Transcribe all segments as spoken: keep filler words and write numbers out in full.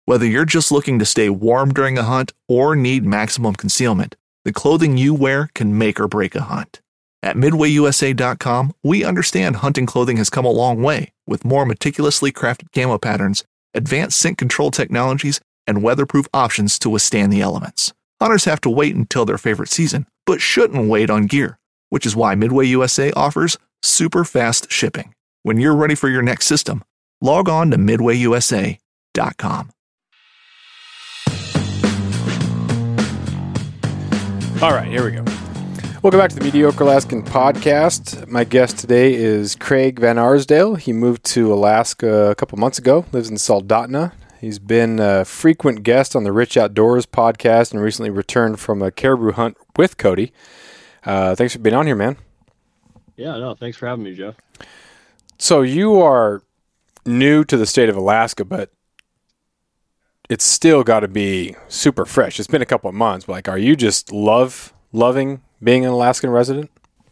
Whether you're just looking to stay warm during a hunt or need maximum concealment, the clothing you wear can make or break a hunt. At Midway U S A dot com, we understand hunting clothing has come a long way with more meticulously crafted camo patterns, advanced scent control technologies, and weatherproof options to withstand the elements. Hunters have to wait until their favorite season, but shouldn't wait on gear, which is why Midway U S A offers super fast shipping. When you're ready for your next system, log on to Midway U S A dot com. All right, here we go. Welcome back to the Mediocre Alaskan Podcast. My guest today is Craig Van Arsdale. He moved to Alaska a couple months ago, lives in Soldotna. He's been a frequent guest on the Rich Outdoors podcast and recently returned from a caribou hunt with Cody. Uh, thanks for being on here, man. Yeah, no, thanks for having me, Jeff. So you are new to the state of Alaska, but it's still got to be super fresh. It's been a couple of months, but like, are you just love loving being an Alaskan resident?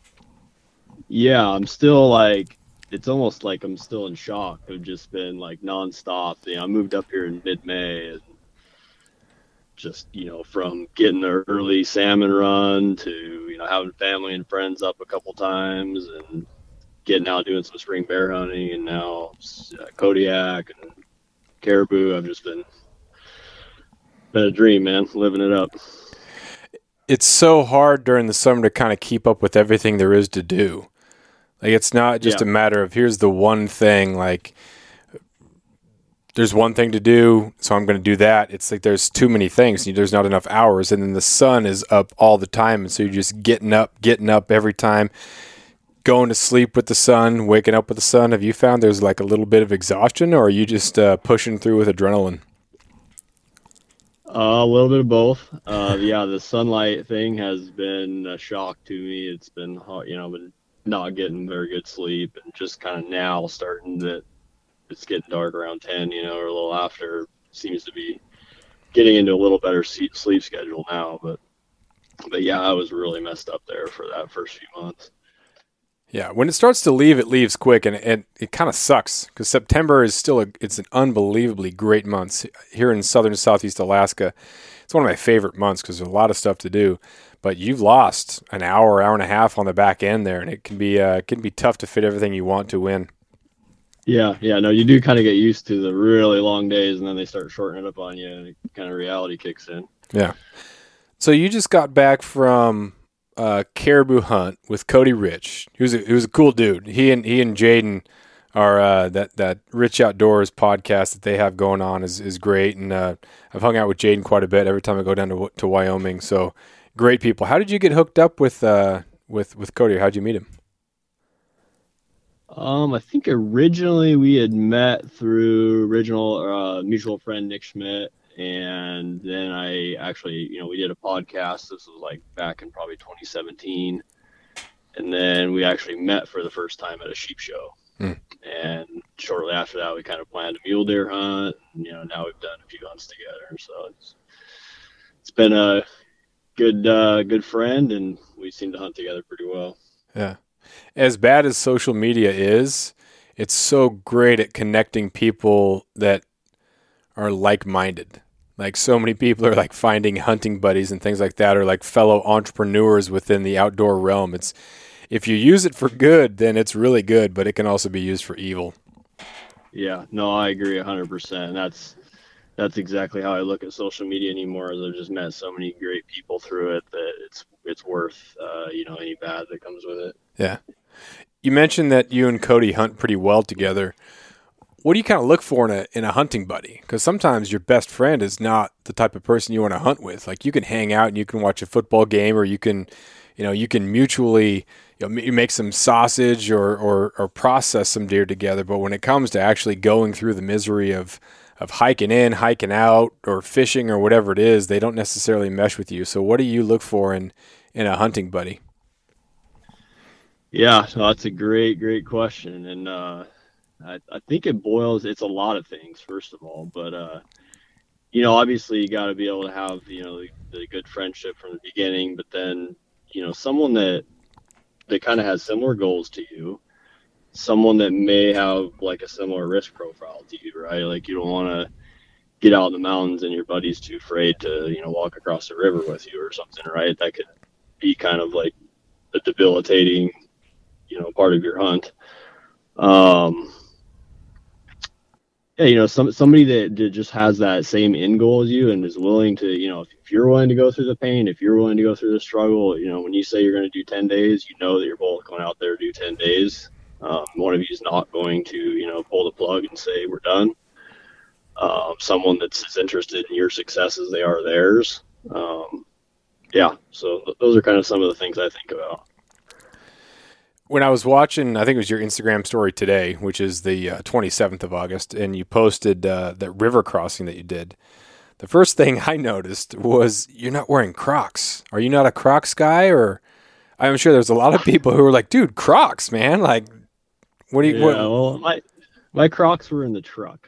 Yeah, I'm still like, it's almost like I'm still in shock. I've just been like nonstop. You know, I moved up here in mid-May and just, you know, from getting an early salmon run to, you know, having family and friends up a couple times and getting out doing some spring bear hunting, and now uh, Kodiak and caribou. I've just been been a dream, man, living it up. It's so hard during the summer to kind of keep up with everything there is to do. Like, it's not just yeah. a matter of here's the one thing, like there's one thing to do, so I'm going to do that. It's like there's too many things. There's not enough hours, and then the sun is up all the time, and so you're just getting up, getting up every time, going to sleep with the sun, waking up with the sun. Have you found there's like a little bit of exhaustion, or are you just uh, pushing through with adrenaline? Uh, a little bit of both. Uh, yeah, the sunlight thing has been a shock to me. It's been hot, you know, but not getting very good sleep, and just kind of now starting that it's getting dark around ten, you know, or a little after. Seems to be getting into a little better sleep schedule now. But, but yeah, I was really messed up there for that first few months. Yeah, when it starts to leave, it leaves quick, and, and it kind of sucks because September is still a, it's an unbelievably great month here in southern southeast Alaska. It's one of my favorite months because there's a lot of stuff to do. But you've lost an hour, hour and a half on the back end there, and it can be uh, it can be tough to fit everything you want to in. Yeah, yeah, no, you do kind of get used to the really long days, and then they start shortening it up on you, and it kind of reality kicks in. Yeah. So you just got back from uh, caribou hunt with Cody Rich. He was a, he was a cool dude. He and he and Jaden are uh, that that Rich Outdoors podcast that they have going on is is great, and uh, I've hung out with Jaden quite a bit every time I go down to to Wyoming. So great people. How did you get hooked up with uh, with with Cody? How'd you meet him? Um, I think originally we had met through original uh, mutual friend Nick Schmidt, and then I actually, you know, we did a podcast. This was like back in probably twenty seventeen, and then we actually met for the first time at a sheep show. Hmm. And shortly after that, we kind of planned a mule deer hunt. And, you know, now we've done a few hunts together, so it's it's been a good uh, good friend, and we seem to hunt together pretty well. Yeah. As bad as social media is, it's so great at connecting people that are like-minded. Like, so many people are like finding hunting buddies and things like that, or like fellow entrepreneurs within the outdoor realm. It's if you use it for good, then it's really good, but it can also be used for evil. Yeah, no, I agree one hundred percent. That's that's exactly how I look at social media anymore. As I've just met so many great people through it that it's it's worth uh, you know, any bad that comes with it. Yeah. You mentioned that you and Cody hunt pretty well together. What do you kind of look for in a in a hunting buddy? Because sometimes your best friend is not the type of person you want to hunt with. Like, you can hang out and you can watch a football game, or you can, you know, you can mutually, you know, you make some sausage or, or or process some deer together. But when it comes to actually going through the misery of of hiking in, hiking out, or fishing or whatever it is, they don't necessarily mesh with you. So what do you look for in in a hunting buddy? Yeah, so that's a great, great question. And uh, I, I think it boils, it's a lot of things, first of all. But, uh, you know, obviously you got to be able to have, you know, the, the good friendship from the beginning. But then, you know, someone that, that kind of has similar goals to you, someone that may have like a similar risk profile to you, right? Like, you don't want to, get out in the mountains and your buddy's too afraid to, you know, walk across the river with you or something, right? That could be kind of like a debilitating, you know, part of your hunt. Um, yeah, you know, some somebody that, that just has that same end goal as you and is willing to, you know, if, if you're willing to go through the pain, if you're willing to go through the struggle, you know, when you say you're going to do ten days, you know that you're both going out there to do ten days. Um, one of you is not going to, you know, pull the plug and say we're done. Um, someone that's as interested in your success as they are theirs. Um, yeah, so th- those are kind of some of the things I think about. When I was watching, I think it was your Instagram story today, which is the uh, twenty-seventh of August, and you posted uh, that river crossing that you did. The first thing I noticed was you're not wearing Crocs. Are you not a Crocs guy? Or I'm sure there's a lot of people who are like, dude, Crocs, man. Like, what do you? Yeah, what? well, my my Crocs were in the truck.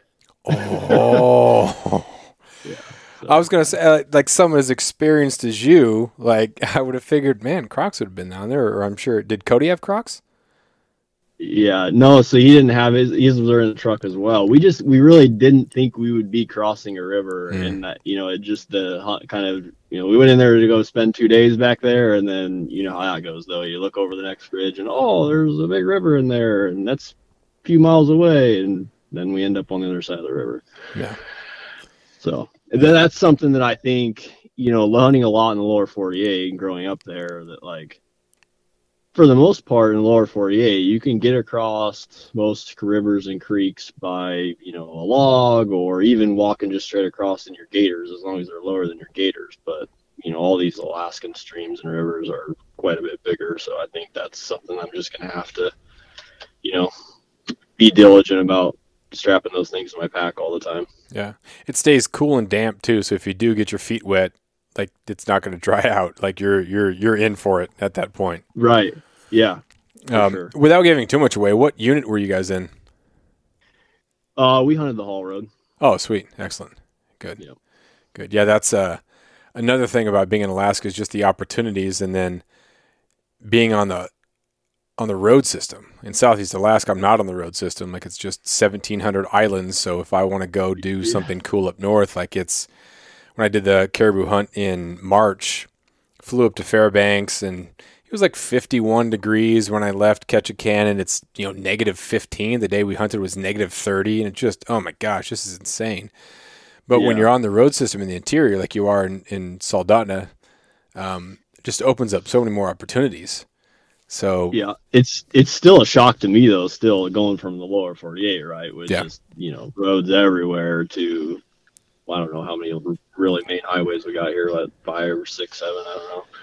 Oh, yeah. So. I was gonna say, uh, like, someone as experienced as you, like, I would have figured, man, Crocs would have been down there. Or I'm sure, did Cody have Crocs? Yeah, no, so he didn't have his. His were in the truck as well. We just, we really didn't think we would be crossing a river, mm. and that, you know, it just the uh, kind of, you know, we went in there to go spend two days back there, and then you know how that goes though. You look over the next ridge, and oh, there's a big river in there, and that's a few miles away, and then we end up on the other side of the river. Yeah. So then that's something that I think, you know, hunting a lot in the lower forty-eight and growing up there, that like, for the most part in the lower forty-eight, you can get across most rivers and creeks by, you know, a log or even walking just straight across in your gators, as long as they're lower than your gators. But, you know, all these Alaskan streams and rivers are quite a bit bigger. So I think that's something I'm just going to have to, you know, be diligent about strapping those things in my pack all the time. Yeah. It stays cool and damp too. So if you do get your feet wet, like, it's not going to dry out. Like, you're, you're, you're in for it at that point. Right. Yeah. Um, sure. Without giving too much away, what unit were you guys in? Uh, we hunted the Haul Road. Oh, sweet. Excellent. Good. Yep. Good. Yeah. That's, uh, another thing about being in Alaska is just the opportunities, and then being on the, on the road system. In Southeast Alaska, I'm not on the road system. Like, it's just seventeen hundred islands. So if I want to go do yeah. something cool up north, like, it's, when I did the caribou hunt in March, flew up to Fairbanks, and it was like fifty-one degrees when I left Ketchikan, and it's, you know, negative fifteen. The day we hunted was negative thirty, and it just, oh my gosh, this is insane. But yeah. when you're on the road system in the interior, like you are in, in Soldotna, um, it just opens up so many more opportunities. So yeah, it's it's still a shock to me though, still going from the lower forty-eight, right, which yeah. is, you know, roads everywhere, to, well, I don't know how many really main highways we got here, like five or six, seven, I don't know.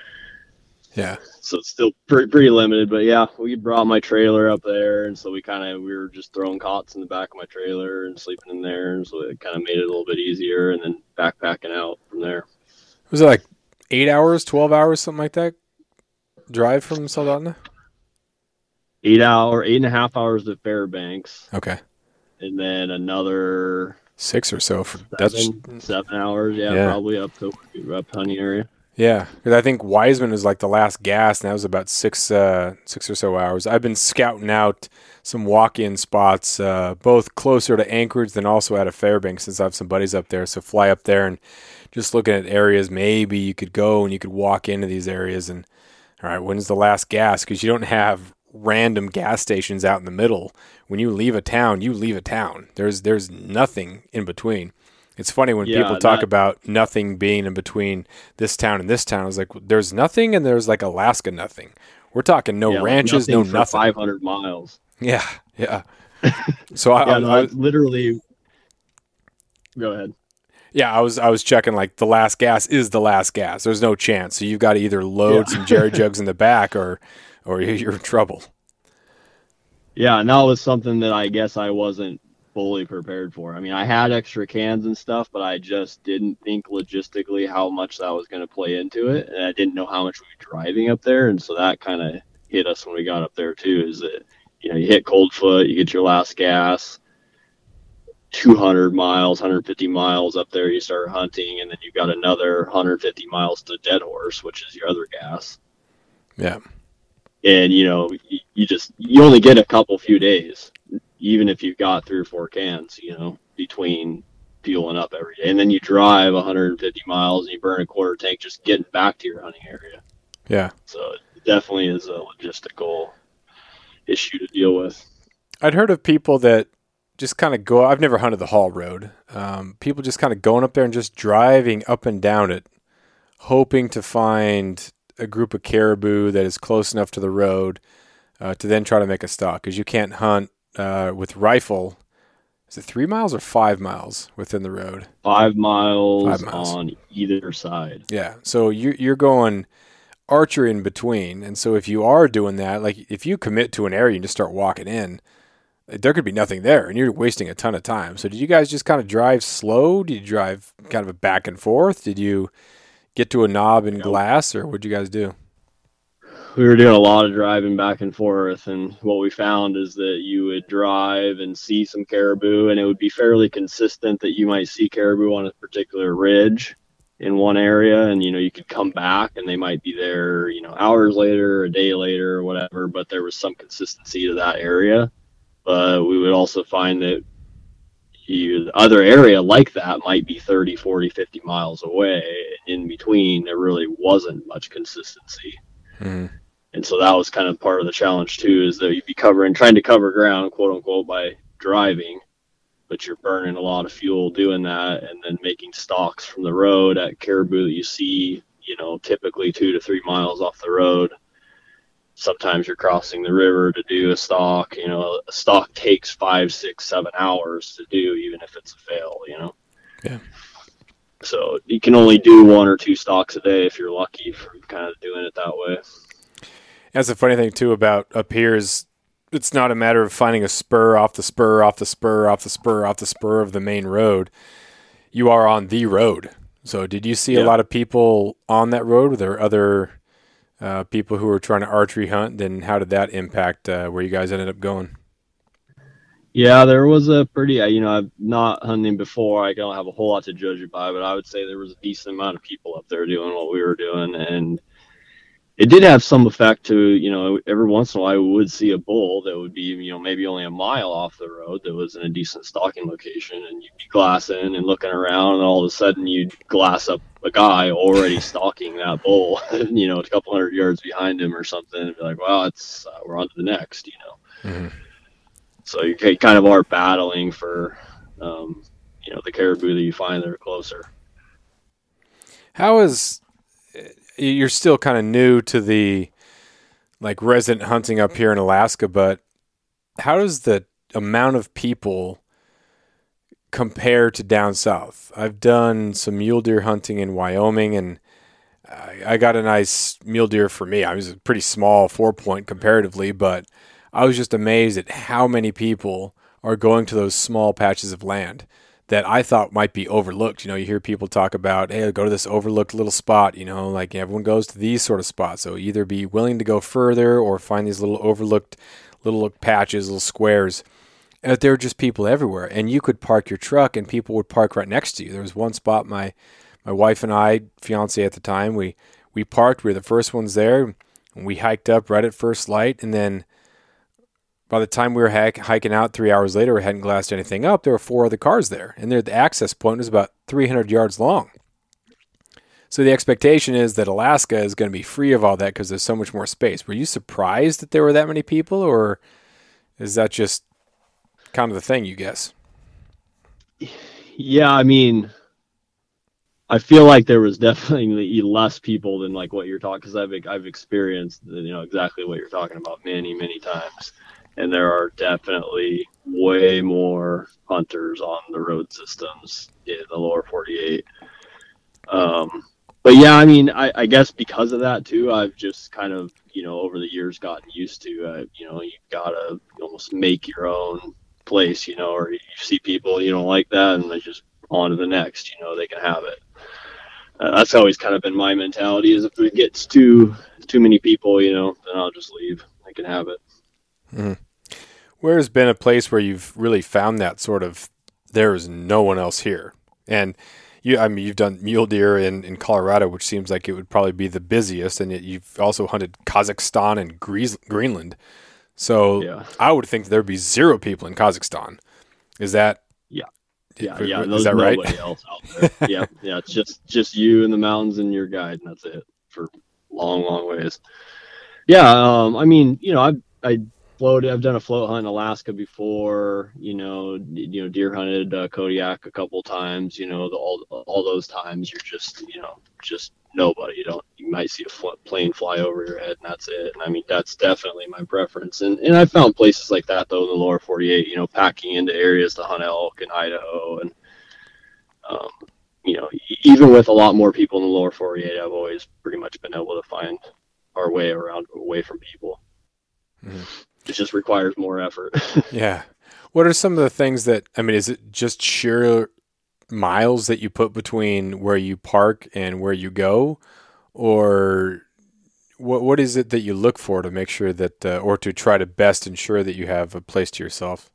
Yeah. So it's still pretty pretty limited, but yeah, we brought my trailer up there, and so we kind of, we were just throwing cots in the back of my trailer and sleeping in there, and so it kind of made it a little bit easier, and then backpacking out from there. Was it like eight hours, twelve hours, something like that? Drive from Soldotna? Eight hour, eight and a half hours to Fairbanks. Okay. And then another six or so for seven, that's seven hours. Yeah, yeah. probably up to up hunting area. Yeah, because I think Wiseman was like the last gas, and that was about six, uh, six or so hours. I've been scouting out some walk-in spots, uh, both closer to Anchorage than also out of Fairbanks, since I have some buddies up there. So fly up there and just looking at areas. Maybe you could go and you could walk into these areas and, all right, when's the last gas? Because you don't have random gas stations out in the middle. When you leave a town, you leave a town. There's there's nothing in between. It's funny when yeah, people talk that, about nothing being in between this town and this town. I was like, there's nothing, and there's like Alaska nothing. We're talking no yeah, ranches, like nothing no nothing. five hundred miles. Yeah, yeah. So I, yeah, I, no, I I literally. Go ahead. Yeah, I was I was checking, like, the last gas is the last gas. There's no chance. So you've got to either load yeah. some jerry jugs in the back, or or you're in trouble. Yeah, and that was something that I guess I wasn't fully prepared for. I mean, I had extra cans and stuff, but I just didn't think logistically how much that was going to play into it, and I didn't know how much we were driving up there, and so that kind of hit us when we got up there too. Is that, you know, you hit Coldfoot, you get your last gas. two hundred miles, one hundred fifty miles up there, you start hunting, and then you've got another one hundred fifty miles to Dead Horse, which is your other gas. Yeah. And, you know, you, you just, you only get a couple few days, even if you've got three or four cans, you know, between fueling up every day. And then you drive one hundred fifty miles and you burn a quarter tank just getting back to your hunting area. Yeah. So it definitely is a logistical issue to deal with. I'd heard of people that just kind of go, I've never hunted the Hall Road. Um, people just kind of going up there and just driving up and down it, hoping to find a group of caribou that is close enough to the road uh, to then try to make a stalk. Because you can't hunt uh, with rifle. Is it three miles or five miles within the road? Five miles, Five miles. on either side. Yeah. So you're, you're going archery in between. And so if you are doing that, like if you commit to an area and just start walking in, there could be nothing there and you're wasting a ton of time. So did you guys just kind of drive slow? Did you drive kind of a back and forth? Did you get to a knob and glass, or what'd you guys do? We were doing a lot of driving back and forth, and what we found is that you would drive and see some caribou, and it would be fairly consistent that you might see caribou on a particular ridge in one area, and you know you could come back and they might be there, you know, hours later, a day later, or whatever, but there was some consistency to that area. But we would also find that you, the other area like that might be thirty, forty, fifty miles away. In between, there really wasn't much consistency. Mm-hmm. And so that was kind of part of the challenge too, is that you'd be covering, trying to cover ground, quote unquote, by driving, but you're burning a lot of fuel doing that, and then making stalks from the road at caribou that you see, you know, typically two to three miles off the road. Sometimes you're crossing the river to do a stalk. You know, a stalk takes five, six, seven hours to do, even if it's a fail, you know? Yeah. So you can only do one or two stalks a day if you're lucky for kind of doing it that way. That's the funny thing too about up here is it's not a matter of finding a spur off the spur, off the spur, off the spur, off the spur of the main road. You are on the road. So did you see yeah. a lot of people on that road? Were there other uh, people who were trying to archery hunt? Then how did that impact uh, where you guys ended up going? Yeah, there was a pretty, you know, I'm not hunting before. I don't have a whole lot to judge it by, but I would say there was a decent amount of people up there doing what we were doing. And it did have some effect to, you know, every once in a while I would see a bull that would be, you know, maybe only a mile off the road that was in a decent stalking location. And you'd be glassing and looking around, and all of a sudden you'd glass up a guy already stalking that bull, you know, a couple hundred yards behind him or something. And be like, well, it's, uh, we're on to the next, you know. Mm-hmm. So you kind of are battling for, um, you know, the caribou that you find that are closer. How is, you're still kind of new to the, like, resident hunting up here in Alaska, but how does the amount of people compare to down south? I've done some mule deer hunting in Wyoming, and I, I got a nice mule deer for me. I was a pretty small four point comparatively, but I was just amazed at how many people are going to those small patches of land that I thought might be overlooked. You know, you hear people talk about, hey, go to this overlooked little spot, you know, like everyone goes to these sort of spots. So either be willing to go further or find these little overlooked little patches, little squares. And there were just people everywhere. And you could park your truck and people would park right next to you. There was one spot, my my wife and I, fiance at the time, we, we parked. We were the first ones there. And we hiked up right at first light, and then by the time we were hike, hiking out three hours later, we hadn't glassed anything up. There were four other cars there, and there, the access point was about three hundred yards long. So the expectation is that Alaska is going to be free of all that because there's so much more space. Were you surprised that there were that many people, or is that just kind of the thing, you guess? Yeah, I mean, I feel like there was definitely less people than like what you're talking, because I've I've experienced, you know, exactly what you're talking about many, many times. And there are definitely way more hunters on the road systems in the lower forty-eight. Um, but yeah, I mean, I, I guess because of that too, I've just kind of, you know, over the years gotten used to, uh, you know, you gotta almost make your own place, you know, or you see people you don't like that and they just on to the next, you know, they can have it. Uh, that's always kind of been my mentality, is if it gets too, too many people, you know, then I'll just leave. I can have it. Mm-hmm. Where has been a place where you've really found that sort of, there is no one else here? And you, I mean, you've done mule deer in, in Colorado, which seems like it would probably be the busiest, and yet you've also hunted Kazakhstan and Greece, Greenland. So yeah. I would think there'd be zero people in Kazakhstan. Is that? Yeah. Yeah, yeah. Is There's that right? nobody else out there. Yeah, yeah. It's just just you in the mountains and your guide, and that's it for long, long ways. Yeah. Um. I mean, you know, I've I floated. I've done a float hunt in Alaska before. You know, you know, deer hunted uh, Kodiak a couple times. You know, the, all all those times you're just you know just nobody. You don't. You might see a fl- plane fly over your head, and that's it. And I mean, that's definitely my preference. And and I found places like that though in the lower forty-eight. You know, packing into areas to hunt elk in Idaho, and um, you know, even with a lot more people in the lower forty-eight, I've always pretty much been able to find our way around away from people. Mm-hmm. It just requires more effort. Yeah. What are some of the things that, I mean, is it just sheer miles that you put between where you park and where you go? Or what what is it that you look for to make sure that, uh, or to try to best ensure that you have a place to yourself?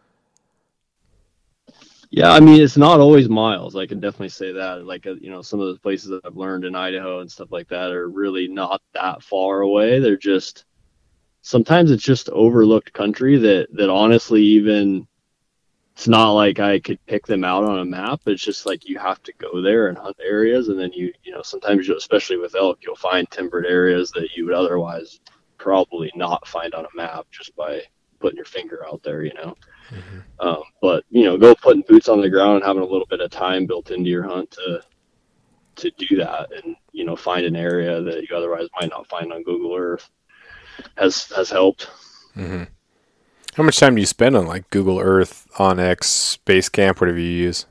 Yeah, I mean, it's not always miles. I can definitely say that. Like, uh, you know, some of the places that I've learned in Idaho and stuff like that are really not that far away. They're just, sometimes it's just overlooked country that, that honestly, even, it's not like I could pick them out on a map. It's just like you have to go there and hunt areas. And then you, you know, sometimes, you, especially with elk, you'll find timbered areas that you would otherwise probably not find on a map just by putting your finger out there, you know. Mm-hmm. Um, but you know, go putting boots on the ground and having a little bit of time built into your hunt to to do that, and you know, find an area that you otherwise might not find on Google Earth has has helped. Mm-hmm. How much time do you spend on like Google Earth, OnX, Basecamp, whatever you use?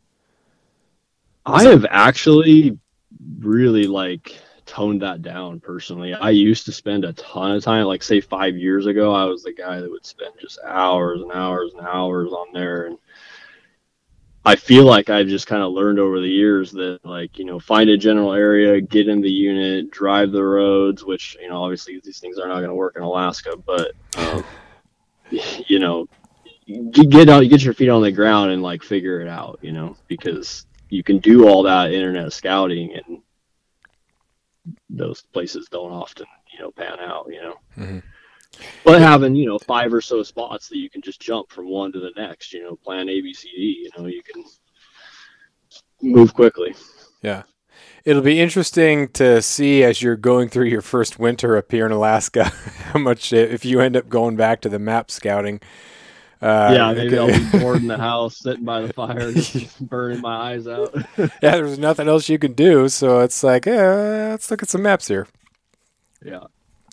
I have actually really like toned that down personally. I used to spend a ton of time, like say five years ago, I was the guy that would spend just hours and hours and hours on there. And I feel like I've just kind of learned over the years that, like, you know, find a general area, get in the unit, drive the roads, which, you know, obviously these things are not going to work in Alaska, but, um, you know, get out, get your feet on the ground and like figure it out, you know, because you can do all that internet scouting and those places don't often, you know, pan out, you know. Mm-hmm. But having, you know, five or so spots that you can just jump from one to the next, you know, plan A, B, C, D, you know, you can move quickly. Yeah. It'll be interesting to see as you're going through your first winter up here in Alaska, how much, if you end up going back to the map scouting. Uh, yeah, maybe okay. I'll be bored in the house, sitting by the fire, just burning my eyes out. Yeah, there's nothing else you can do, so it's like, eh, let's look at some maps here. Yeah.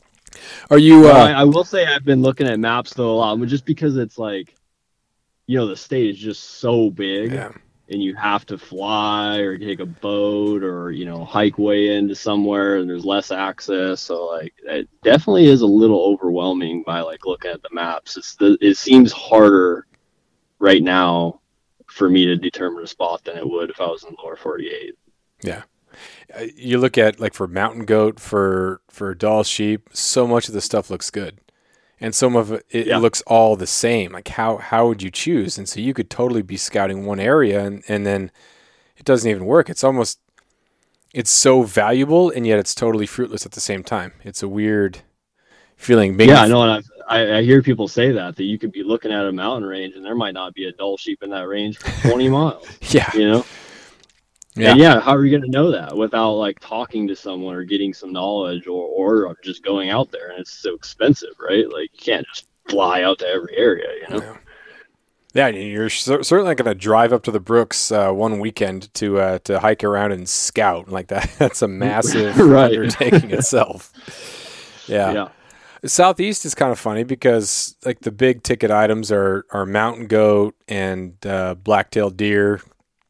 Are you? Well, uh, I, I will say I've been looking at maps though a lot, but just because it's like, you know, the state is just so big, yeah. And you have to fly or take a boat or, you know, hike way into somewhere, and there's less access. So like, it definitely is a little overwhelming by like looking at the maps. It's the, it seems harder right now for me to determine a spot than it would if I was in the lower forty-eight. Yeah. You look at like for mountain goat, for, for Dall sheep, so much of the stuff looks good. And some of it, it yeah. looks all the same. Like how, how would you choose? And so you could totally be scouting one area and, and then it doesn't even work. It's almost, it's so valuable and yet it's totally fruitless at the same time. It's a weird feeling. Maybe yeah, I know. And I, I hear people say that, that you could be looking at a mountain range and there might not be a Dall sheep in that range for twenty miles. Yeah. You know? Yeah. And yeah, how are you going to know that without like talking to someone or getting some knowledge or, or just going out there? And it's so expensive, right? Like you can't just fly out to every area, you know? Yeah, yeah you're c- certainly going to drive up to the Brooks uh, one weekend to uh, to hike around and scout like that. That's a massive right. undertaking itself. Yeah. yeah. Southeast is kind of funny because like the big ticket items are, are mountain goat and uh, black-tailed deer.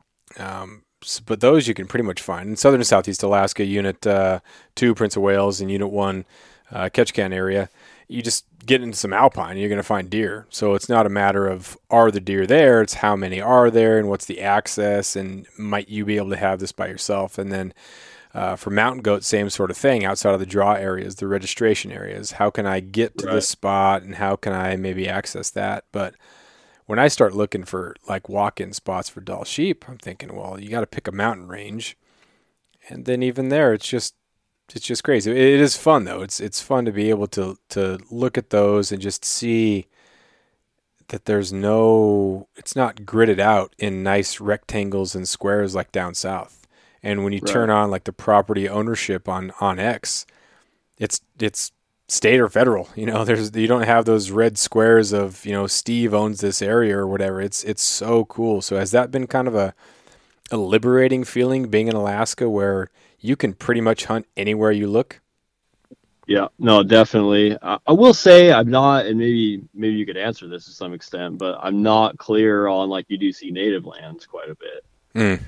Um, But those you can pretty much find in southern and southeast Alaska, Unit uh, two, Prince of Wales, and Unit one, uh, Ketchikan area. You just get into some alpine, you're going to find deer. So it's not a matter of are the deer there, it's how many are there and what's the access and might you be able to have this by yourself. And then uh, for mountain goat, same sort of thing outside of the draw areas, the registration areas. How can I get to right. this spot and how can I maybe access that? But when I start looking for like walk-in spots for Dall sheep, I'm thinking, well, you got to pick a mountain range, and then even there, it's just it's just crazy. It is fun though. It's it's fun to be able to to look at those and just see that there's no, it's not gridded out in nice rectangles and squares like down south. And when you Right. turn on like the property ownership on, on X, it's, it's state or federal, you know, there's, you don't have those red squares of, you know, Steve owns this area or whatever. It's, it's so cool. So has that been kind of a, a liberating feeling being in Alaska where you can pretty much hunt anywhere you look? Yeah, no, definitely. I, I will say I'm not, and maybe maybe you could answer this to some extent, but I'm not clear on, like, you do see native lands quite a bit. Mm.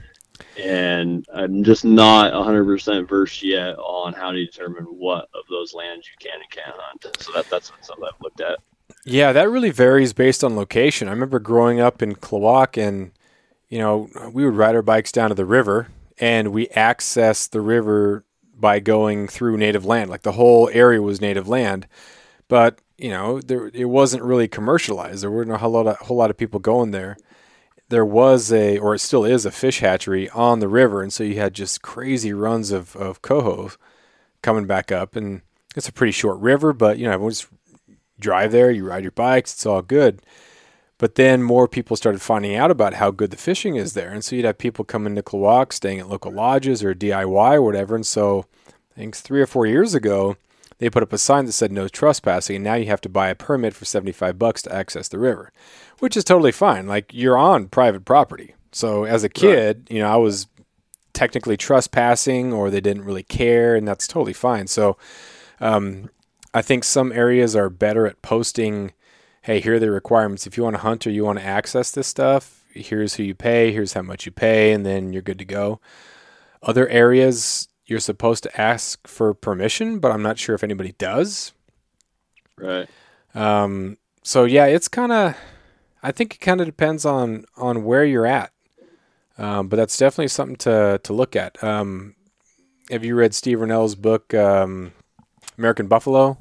And I'm just not one hundred percent versed yet on how to determine what of those lands you can and can't hunt. So that that's something I've looked at. Yeah, that really varies based on location. I remember growing up in Klawock, and, you know, we would ride our bikes down to the river, and we accessed the river by going through native land. Like the whole area was native land, but, you know, there, it wasn't really commercialized. There weren't a whole lot of, whole lot of people going there. There was a, or it still is, a fish hatchery on the river. And so you had just crazy runs of, of coho coming back up, and it's a pretty short river, but, you know, everyone just drive there, you ride your bikes, it's all good. But then more people started finding out about how good the fishing is there. And so you'd have people coming to Klawock, staying at local lodges or D I Y or whatever. And so I think three or four years ago, they put up a sign that said no trespassing. And now you have to buy a permit for seventy-five bucks to access the river, which is totally fine. Like, you're on private property. So as a kid, right. you know, I was technically trespassing, or they didn't really care, and that's totally fine. So um, I think some areas are better at posting, hey, here are the requirements. If you want to hunt or you want to access this stuff, here's who you pay, here's how much you pay, and then you're good to go. Other areas, you're supposed to ask for permission, but I'm not sure if anybody does. Right. Um, so yeah, it's kind of, I think it kind of depends on, on where you're at. Um, but that's definitely something to, to look at. Um, have you read Steve Rinell's book, um, American Buffalo?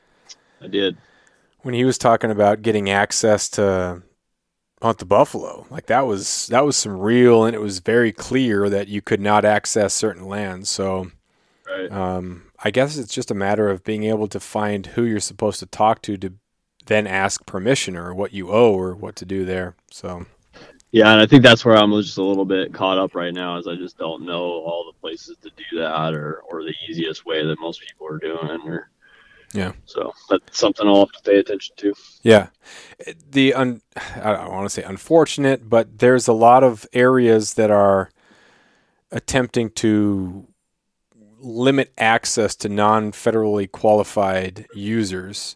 I did. When he was talking about getting access to hunt the buffalo, like that was, that was some real, and it was very clear that you could not access certain lands. So, right. um, I guess it's just a matter of being able to find who you're supposed to talk to, to then ask permission or what you owe or what to do there. So, yeah. And I think that's where I'm just a little bit caught up right now, is I just don't know all the places to do that, or, or the easiest way that most people are doing, or, yeah. So that's something I'll have to pay attention to. Yeah. The, un, I don't want to say unfortunate, but there's a lot of areas that are attempting to limit access to non-federally qualified users,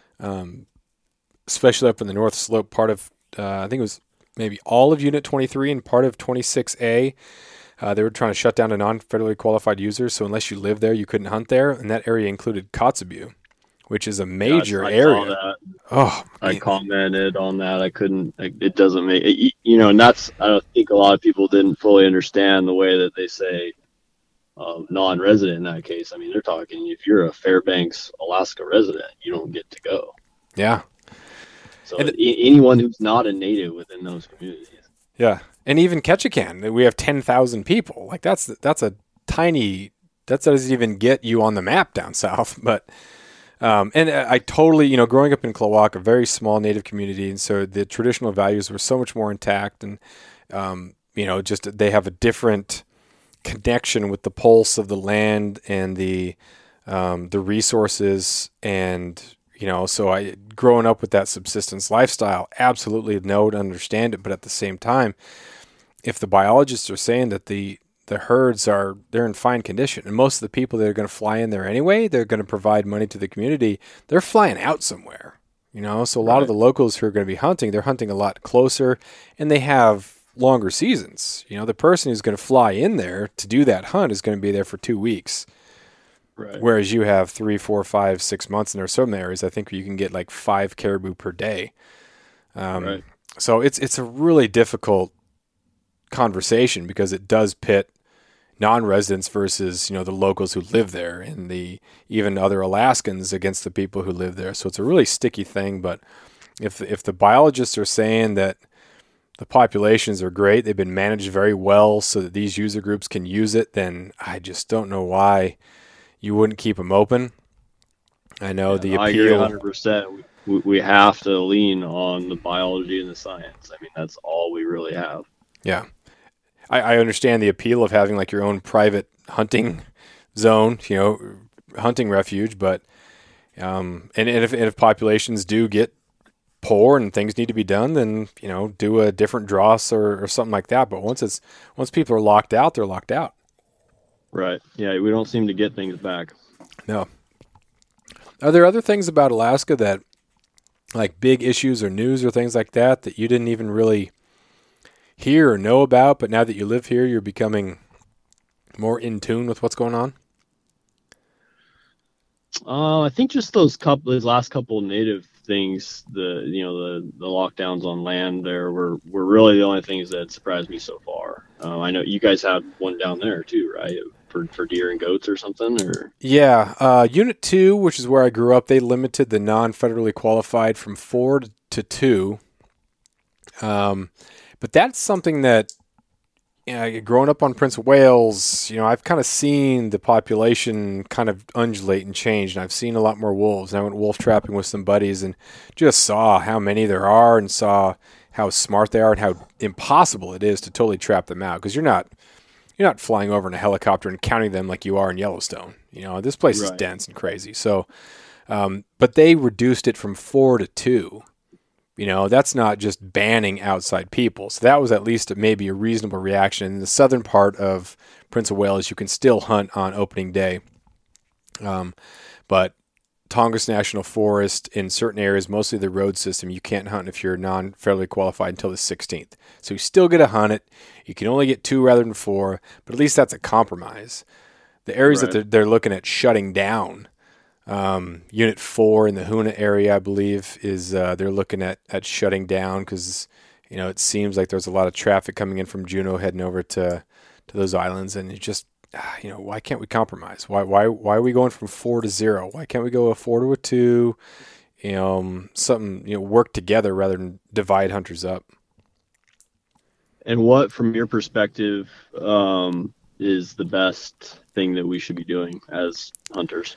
um, especially up in the North Slope part of, uh, I think it was maybe all of Unit twenty-three and part of twenty-six A. Uh, they were trying to shut down to non-federally qualified users, so unless you lived there, you couldn't hunt there, and that area included Kotzebue, which is a major Gosh, I area. saw that. Oh, I man. commented on that. I couldn't. It doesn't make it, you know. And that's. I don't think a lot of people didn't fully understand the way that they say um, non-resident in that case. I mean, they're talking. If you're a Fairbanks, Alaska resident, you don't get to go. Yeah. So And- a- anyone who's not a native within those communities. Yeah, and even Ketchikan, we have ten thousand people. Like that's that's a tiny. That doesn't even get you on the map down south. But um, and I totally, you know, growing up in Klawock, a very small Native community, and so the traditional values were so much more intact, and um, you know, just they have a different connection with the pulse of the land and the um, the resources, and you know, so I, growing up with that subsistence lifestyle, absolutely know and understand it. But at the same time, if the biologists are saying that the, the herds are, they're in fine condition, and most of the people that are going to fly in there anyway, they're going to provide money to the community, they're flying out somewhere, you know? So a lot Right. of the locals who are going to be hunting, they're hunting a lot closer, and they have longer seasons. You know, the person who's going to fly in there to do that hunt is going to be there for two weeks. Right. Whereas you have three, four, five, six months, and there are some areas I think you can get like five caribou per day. Um, Right. So it's it's a really difficult conversation because it does pit non-residents versus, you know, the locals who live there, and the even other Alaskans against the people who live there. So it's a really sticky thing. But if if the biologists are saying that the populations are great, they've been managed very well so that these user groups can use it, then I just don't know why you wouldn't keep them open. I know Yeah, the I agree appeal. one hundred percent. we, we have to lean on the biology and the science. I mean, that's all we really have. Yeah. I, I understand the appeal of having like your own private hunting zone, you know, hunting refuge, but um, and, and if and if populations do get poor and things need to be done, then you know, do a different dross or, or something like that. But once it's once people are locked out, they're locked out. Right. Yeah, we don't seem to get things back. No. Are there other things about Alaska that, like big issues or news or things like that, that you didn't even really hear or know about, but now that you live here, you're becoming more in tune with what's going on? Uh, I think just those couple, those last couple of native things, the you know the, the lockdowns on land there were, were really the only things that surprised me so far. Uh, I know you guys had one down there too, right? For for deer and goats or something, or yeah, uh, Unit Two, which is where I grew up, they limited the non-federally qualified from four to two. Um, but that's something that, you know, growing up on Prince of Wales, you know, I've kind of seen the population kind of undulate and change, and I've seen a lot more wolves. And I went wolf trapping with some buddies and just saw how many there are and saw how smart they are and how impossible it is to totally trap them out, because you're not you're not flying over in a helicopter and counting them like you are in Yellowstone. You know, this place Right. is dense and crazy. So, um, but they reduced it from four to two. You know, that's not just banning outside people. So that was at least maybe a reasonable reaction. In the southern part of Prince of Wales, you can still hunt on opening day. Um, but Tongass National Forest, in certain areas, mostly the road system, you can't hunt if you're non-federally qualified until the sixteenth. So you still get to hunt it. You can only get two rather than four, but at least that's a compromise. The areas Right. that they're, they're looking at shutting down, Um, Unit four in the Hoonah area, I believe, is uh, they're looking at, at shutting down because, you know, it seems like there's a lot of traffic coming in from Juneau heading over to to those islands, and it just, ah, you know, why can't we compromise? Why why why are we going from four to zero? Why can't we go a four to a two? You know, um, something, you know, work together rather than divide hunters up. and what, from your perspective, um, is the best thing that we should be doing as hunters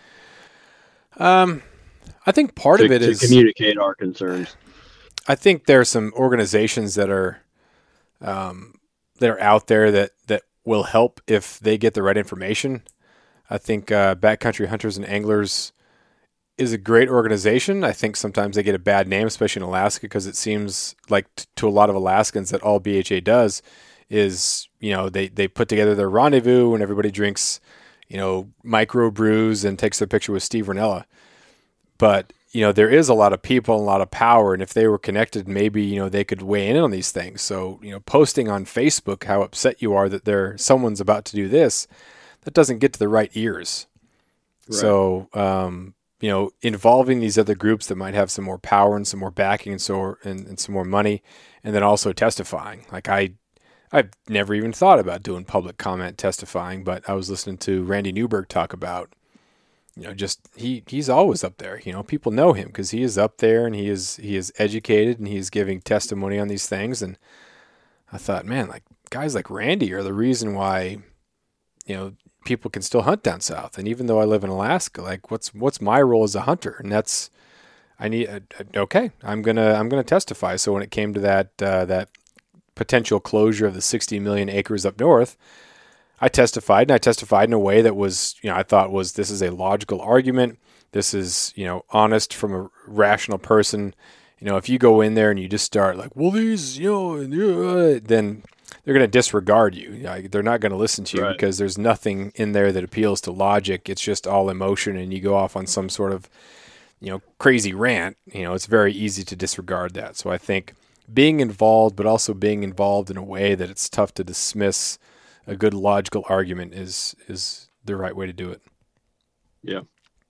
Um, I think part to, of it to is communicate our concerns? I think there are some organizations that are um, that are out there that, that will help if they get the right information. I think uh, Backcountry Hunters and Anglers is a great organization. I think sometimes they get a bad name, especially in Alaska, because it seems like t- to a lot of Alaskans that all B H A does is, you know, they, they put together their rendezvous and everybody drinks, you know, micro brews and takes their picture with Steve Rinella. But, you know, there is a lot of people and a lot of power. And if they were connected, maybe, you know, they could weigh in on these things. So, you know, posting on Facebook how upset you are that there someone's about to do this, that doesn't get to the right ears. Right. So, um, you know, involving these other groups that might have some more power and some more backing and so and, and some more money, and then also testifying. Like I, I've never even thought about doing public comment testifying, but I was listening to Randy Newberg talk about, you know, just he he's always up there. You know, people know him because he is up there and he is he is educated and he is giving testimony on these things. And I thought, man, like guys like Randy are the reason why, you know, people can still hunt down south. And even though I live in Alaska, like what's what's my role as a hunter? And that's I need uh, okay, I'm gonna I'm gonna testify. So when it came to that uh, that potential closure of the sixty million acres up north, I testified, and I testified in a way that was, you know, I thought was, this is a logical argument. This is, you know, honest from a rational person. You know, if you go in there and you just start like, well, these, you know, then they're going to disregard you. You know, they're not going to listen to you Right. because there's nothing in there that appeals to logic. It's just all emotion, and you go off on some sort of, you know, crazy rant. You know, it's very easy to disregard that. So I think being involved, but also being involved in a way that it's tough to dismiss a good logical argument is is the right way to do it. Yeah.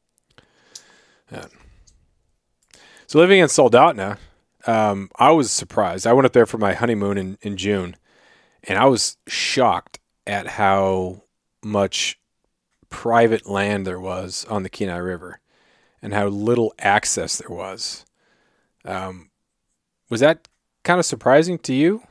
Yeah. So living in Soldotna, um, I was surprised. I went up there for my honeymoon in, in June, and I was shocked at how much private land there was on the Kenai River and how little access there was. Um, was that kind of surprising to you?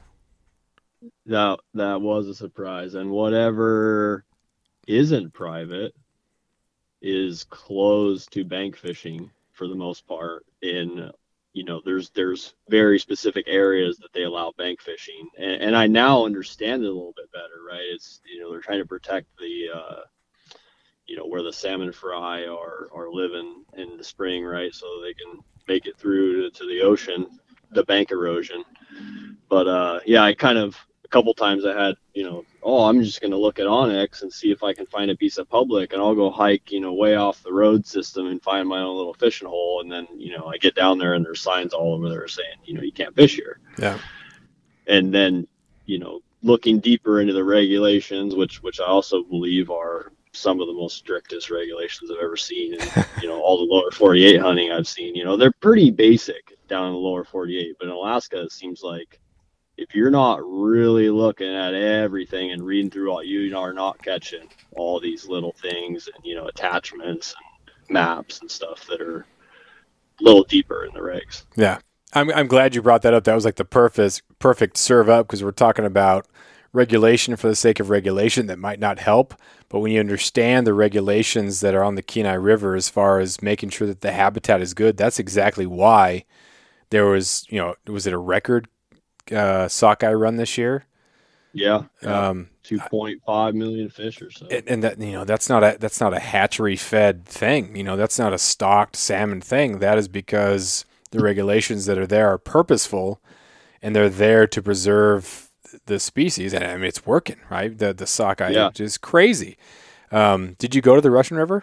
That that was a surprise, and whatever isn't private is closed to bank fishing for the most part in you know, there's there's very specific areas that they allow bank fishing, and, and I now understand it a little bit better, right? It's, you know, they're trying to protect the, uh, you know, where the salmon fry are are living in the spring, right? So they can make it through to, to the ocean, the bank erosion. But uh, yeah, I kind of a couple times I had, you know, oh, I'm just going to look at Onyx and see if I can find a piece of public, and I'll go hike, you know, way off the road system and find my own little fishing hole. And then, you know, I get down there and there's signs all over there saying, you know, you can't fish here. Yeah. And then, you know, looking deeper into the regulations, which which I also believe are some of the most strictest regulations I've ever seen. And, you know, all the lower forty-eight hunting I've seen, you know, they're pretty basic down in the lower forty-eight, but in Alaska, it seems like if you're not really looking at everything and reading through all, you are not catching all these little things and, you know, attachments and maps and stuff that are a little deeper in the regs. Yeah. I'm I'm glad you brought that up. That was like the perfect perfect serve up, because we're talking about regulation for the sake of regulation that might not help. But when you understand the regulations that are on the Kenai River as far as making sure that the habitat is good, that's exactly why there was, you know, was it a record uh, sockeye run this year? Yeah. Um, two point five million fish or so. And, and that, you know, that's not a, that's not a hatchery fed thing. You know, that's not a stocked salmon thing. That is because the regulations that are there are purposeful, and they're there to preserve the species. And I mean, it's working, right? The, the sockeye yeah. is crazy. Um, did you go to the Russian River?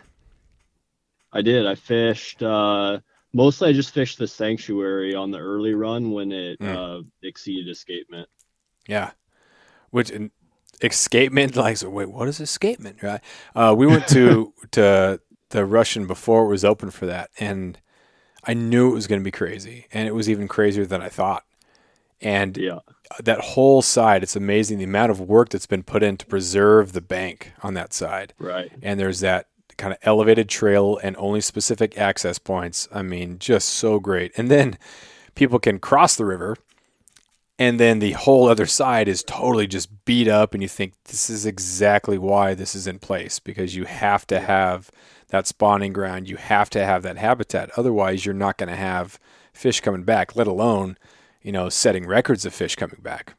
I did. I fished, uh, mostly I just fished the sanctuary on the early run when it mm. uh, exceeded escapement. Yeah. Which in, escapement, like, so wait, what is escapement? Right. Uh, we went to, to the Russian before it was open for that. And I knew it was going to be crazy. And it was even crazier than I thought. And yeah. that whole side, it's amazing the amount of work that's been put in to preserve the bank on that side. Right. And there's that kind of elevated trail and only specific access points. I mean, just so great. And then people can cross the river, and then the whole other side is totally just beat up, and you think this is exactly why this is in place, because you have to have that spawning ground. You have to have that habitat. Otherwise, you're not going to have fish coming back, let alone, you know, setting records of fish coming back.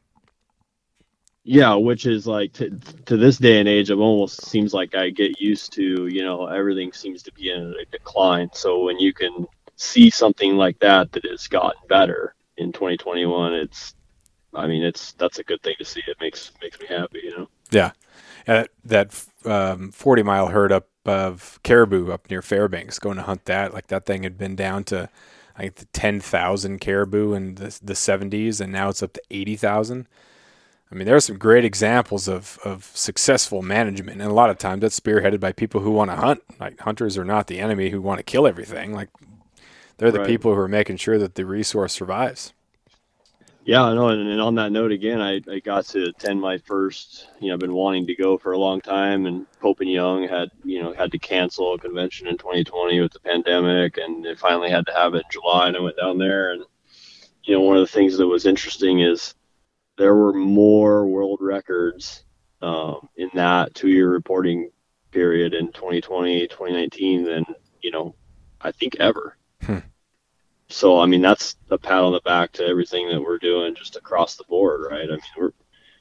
Yeah, which is like to, to this day and age, it almost seems like I get used to, you know, everything seems to be in a decline. So when you can see something like that that has gotten better in twenty twenty-one, it's, I mean, it's that's a good thing to see. It makes makes me happy, you know. Yeah, uh, that um, forty mile herd up of caribou up near Fairbanks, going to hunt that, like that thing had been down to I think the ten thousand caribou in the the seventies, and now it's up to eighty thousand. I mean, there are some great examples of, of successful management, and a lot of times that's spearheaded by people who want to hunt. Like, hunters are not the enemy who want to kill everything. Like, they're the right. people who are making sure that the resource survives. Yeah, I know. And, and on that note, again, I, I got to attend my first, you know, I've been wanting to go for a long time, and Pope and Young had, you know, had to cancel a convention in twenty twenty with the pandemic, and they finally had to have it in July, and I went down there. And, you know, one of the things that was interesting is there were more world records um, in that two-year reporting period in twenty twenty, twenty nineteen than, you know, I think ever. Hmm. So, I mean, that's a pat on the back to everything that we're doing just across the board, right? I mean, we're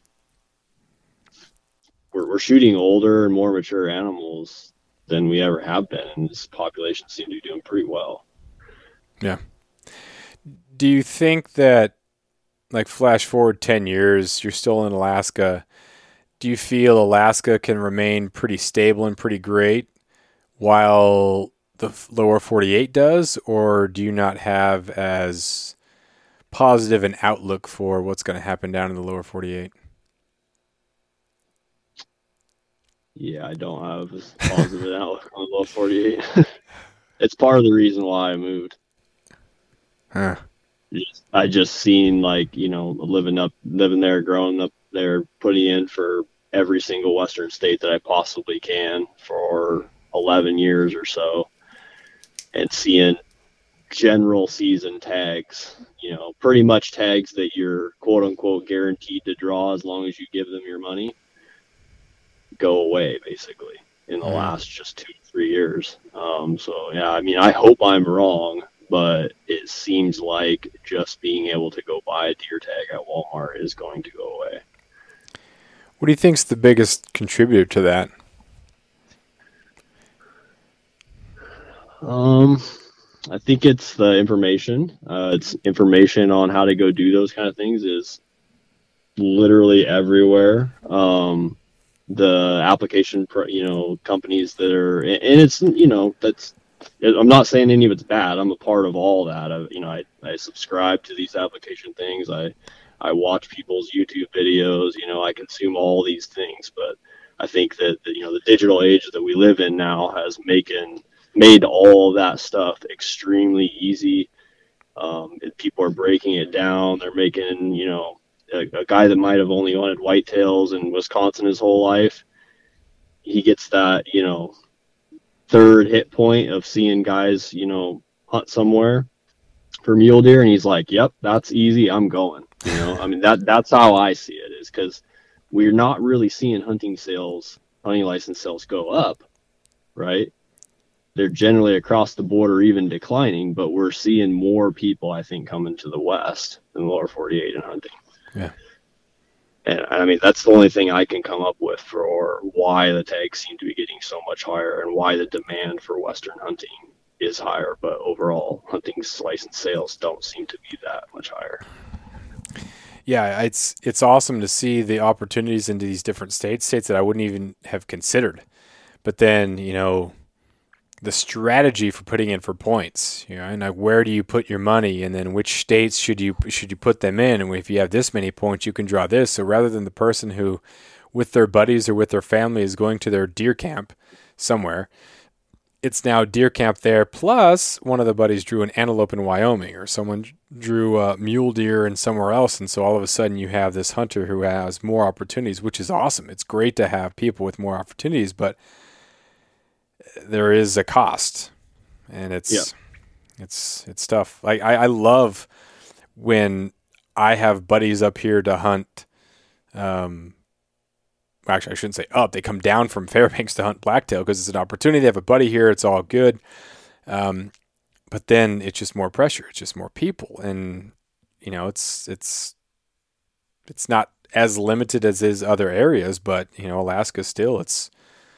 we're, we're shooting older and more mature animals than we ever have been, and this population seems to be doing pretty well. Yeah. Do you think that, like, flash forward ten years, you're still in Alaska, do you feel Alaska can remain pretty stable and pretty great while the lower forty-eight does, or do you not have as positive an outlook for what's going to happen down in the lower forty-eight? Yeah, I don't have as positive an outlook on the lower forty-eight. It's part of the reason why I moved. Huh. I just seen, like, you know, living up, living there, growing up there, putting in for every single Western state that I possibly can for eleven years or so, and seeing general season tags, you know, pretty much tags that you're quote unquote guaranteed to draw as long as you give them your money, go away basically in the mm. last just two, three years. Um, so yeah, I mean, I hope I'm wrong, but it seems like just being able to go buy a deer tag at Walmart is going to go away. What do you think's the biggest contributor to that? Um, I think it's the information. Uh, it's information on how to go do those kind of things is literally everywhere. Um, the application, you know, companies that are, and it's, you know, that's, I'm not saying any of it's bad. I'm a part of all that. I, you know, I, I subscribe to these application things. I, I watch people's YouTube videos, you know, I consume all these things, but I think that, that you know, the digital age that we live in now has making, made all of that stuff extremely easy. Um, people are breaking it down. They're making, you know, a, a guy that might have only wanted whitetails in Wisconsin his whole life, he gets that, you know, third hit point of seeing guys, you know, hunt somewhere for mule deer, and he's like, yep, that's easy, I'm going. You know, I mean, that that's how I see it, is because we're not really seeing hunting sales, hunting license sales go up, right? They're generally across the board or even declining, but we're seeing more people, I think, coming to the West in the lower forty-eight and hunting. Yeah. And I mean, that's the only thing I can come up with for why the tags seem to be getting so much higher and why the demand for Western hunting is higher. But overall, hunting license sales don't seem to be that much higher. Yeah, it's it's awesome to see the opportunities into these different states, states that I wouldn't even have considered. But then, you know, the strategy for putting in for points, you know, and like, where do you put your money, and then which states should you should you put them in, and if you have this many points, you can draw this. So rather than the person who, with their buddies or with their family, is going to their deer camp somewhere, it's now deer camp there, plus one of the buddies drew an antelope in Wyoming, or someone drew a mule deer in somewhere else, and so all of a sudden you have this hunter who has more opportunities, which is awesome. It's great to have people with more opportunities, but there is a cost, and it's yeah. it's it's tough. Like I, I love when I have buddies up here to hunt. Um, actually, I shouldn't say up. They come down from Fairbanks to hunt blacktail because it's an opportunity. They have a buddy here. It's all good. Um, but then it's just more pressure. It's just more people, and you know, it's it's it's not as limited as is other areas, but you know, Alaska still it's.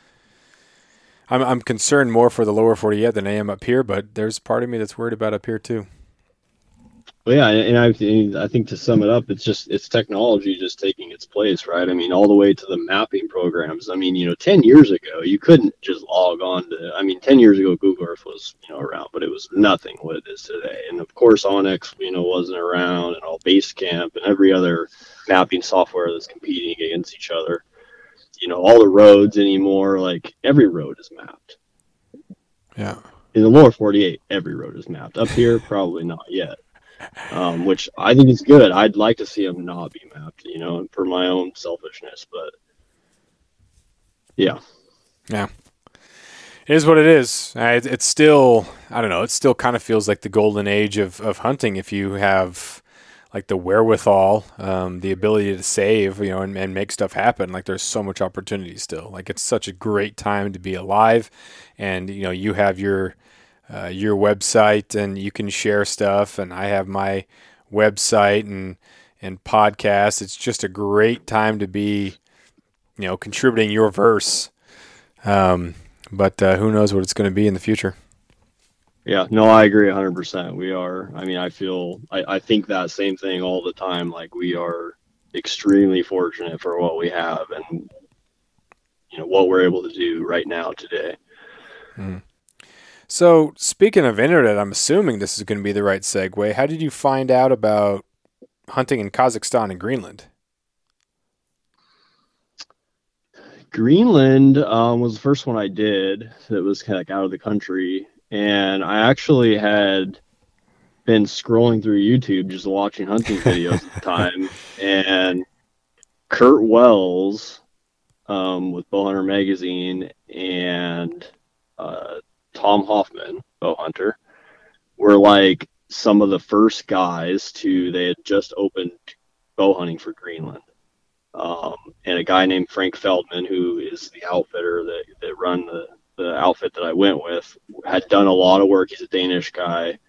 I'm I'm concerned more for the lower forty-eight than I am up here, but there's part of me that's worried about up here too. Well, yeah, and I I think to sum it up, it's just it's technology just taking its place, right? I mean, all the way to the mapping programs. I mean, you know, ten years ago, you couldn't just log on to. I mean, ten years ago, Google Earth was you know around, but it was nothing what it is today. And of course, Onyx, you know, wasn't around, and all Basecamp and every other mapping software that's competing against each other. You know, all the roads anymore, like every road is mapped. Yeah. In the lower forty-eight, every road is mapped. Up here, probably not yet. Um, which I think is good. I'd like to see them not be mapped, you know, for my own selfishness, but yeah. Yeah. It is what it is. It, it's still, I don't know, it still kind of feels like the golden age of, of hunting if you have like the wherewithal, um, the ability to save, you know, and, and make stuff happen. Like there's so much opportunity still. Like it's such a great time to be alive, and you know you have your uh, your website and you can share stuff, and I have my website and and podcast. It's just a great time to be, you know, contributing your verse. Um, but uh, who knows what it's going to be in the future. Yeah, no, I agree one hundred percent. We are, I mean, I feel, I, I think that same thing all the time. Like, we are extremely fortunate for what we have and, you know, what we're able to do right now today. Mm. So, speaking of internet, I'm assuming this is going to be the right segue. How did you find out about hunting in Kazakhstan and Greenland? Greenland um, was the first one I did that was kind of like out of the country. And I actually had been scrolling through YouTube, just watching hunting videos at the time. And Kurt Wells um, with Bowhunter Magazine and uh, Tom Hoffman, Bowhunter, were like some of the first guys to, they had just opened bow hunting for Greenland. Um, and a guy named Frank Feldman, who is the outfitter that, that run the, the outfit that I went with, had done a lot of work. He's a Danish guy,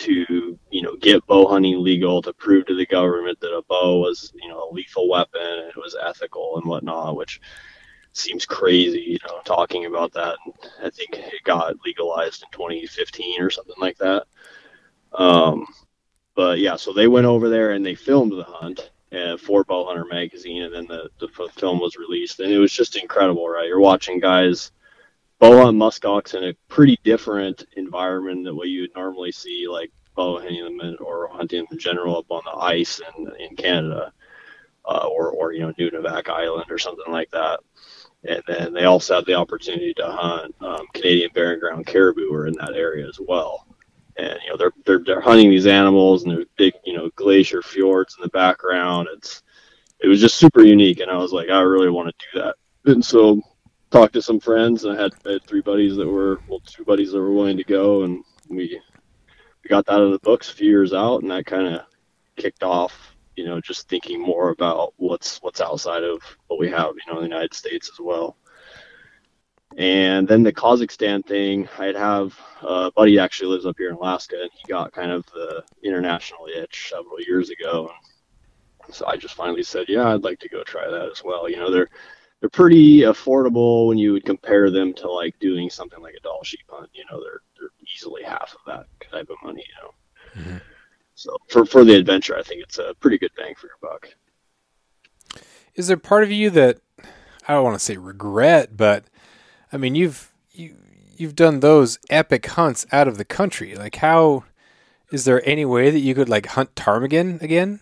to, you know, get bow hunting legal, to prove to the government that a bow was, you know, a lethal weapon and it was ethical and whatnot, which seems crazy, you know, talking about that. And I think it got legalized in twenty fifteen or something like that. Um, but yeah, so they went over there and they filmed the hunt uh, for Bow Hunter magazine, and then the, the film was released, and it was just incredible, right? You're watching guys bow hunt muskox in a pretty different environment than what you would normally see, like bow hunting them in, or hunting them in general up on the ice in, in Canada, uh, or, or, you know, Nunivak Island or something like that. And then they also had the opportunity to hunt um, Canadian Barren Ground caribou were in that area as well. And, you know, they're, they're, they're hunting these animals, and there's big, you know, glacier fjords in the background. It's, it was just super unique. And I was like, I really want to do that. And so talked to some friends, and I had, I had three buddies that were, well, two buddies that were willing to go. And we, we got that out of the books a few years out, and that kind of kicked off, you know, just thinking more about what's, what's outside of what we have, you know, in the United States as well. And then the Kazakhstan thing, I'd have a buddy actually lives up here in Alaska, and he got kind of the international itch several years ago. So I just finally said, yeah, I'd like to go try that as well. You know, they're, they're pretty affordable when you would compare them to like doing something like a Dall sheep hunt. You know, they're, they're easily half of that type of money, you know. Mm-hmm. So for, for the adventure, I think it's a pretty good bang for your buck. Is there part of you that, I don't want to say regret, but I mean, you've, you, you've done those epic hunts out of the country. Like, how, is there any way that you could like hunt ptarmigan again?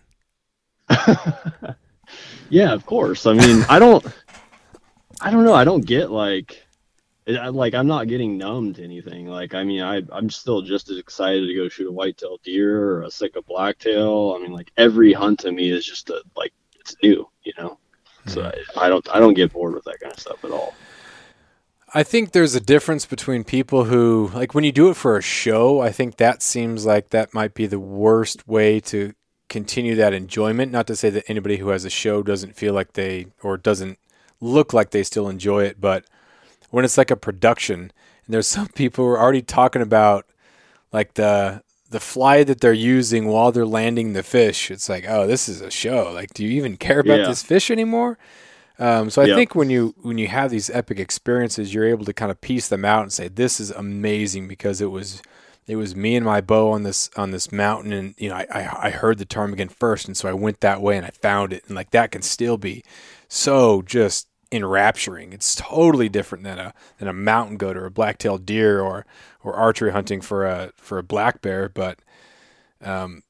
Yeah, of course. I mean, I don't, I don't know. I don't get like, like, I'm not getting numb to anything. Like, I mean, I, I'm still just as excited to go shoot a whitetail deer or a Sitka blacktail. I mean, like, every hunt to me is just a, like, it's new, you know? So mm-hmm. I, I don't, I don't get bored with that kind of stuff at all. I think there's a difference between people who, like, when you do it for a show, I think that seems like that might be the worst way to continue that enjoyment. Not to say that anybody who has a show doesn't feel like they, or doesn't look like they still enjoy it, but when it's like a production, and there's some people who are already talking about like the the fly that they're using while they're landing the fish. It's like, oh, this is a show. Like, do you even care about yeah. this fish anymore? Um, so I yep. think when you when you have these epic experiences, you're able to kind of piece them out and say, this is amazing because it was it was me and my bow on this on this mountain, and you know I I, I heard the ptarmigan first, and so I went that way and I found it, and like that can still be so just enrapturing. It's totally different than a than a mountain goat or a black-tailed deer or or archery hunting for a for a black bear, but um